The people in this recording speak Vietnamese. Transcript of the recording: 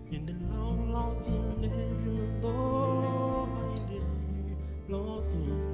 nhìn đến lâu lâu tin để buồn lo bay đi lo tu